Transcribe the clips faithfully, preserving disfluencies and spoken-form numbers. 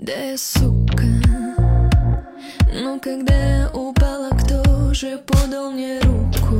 Да я сука. Но когда я упала, кто же подал мне руку?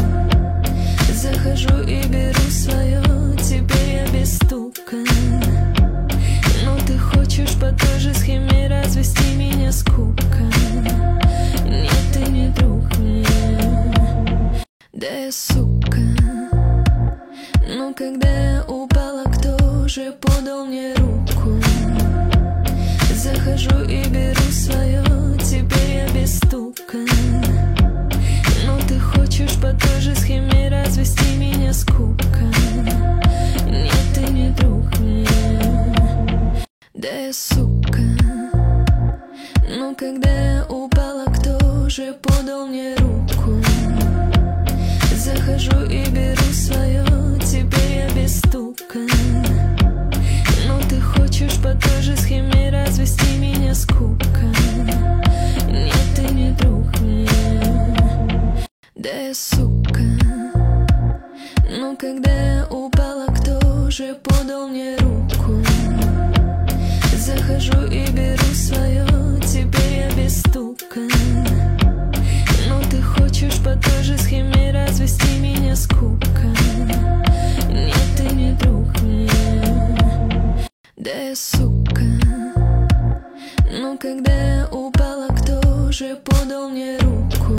Захожу и беру свое, теперь я без стука. Но ты хочешь по той же схеме развести меня, скука. Нет, ты не друг мне. Да я сука. Но когда я упала, кто же подал мне руку? Захожу и беру свое, теперь я без стука. Но ты хочешь по той же схеме развести меня, скука. Нет, ты не друг мне. Да я сука. Но когда я упала, кто же подал мне руку? Захожу и беру свое, теперь я без стука. Но ты хочешь по той же схеме развести меня, скука. Нет, ты не друг мне. Да я сука. Но когда я упала, кто же подал мне руку? Захожу и беру свое, теперь я без стука. Но ты хочешь по той же схеме развести меня, скука. Нет, ты не друг мне. Да я сука. Но когда я упала, кто же подал мне руку?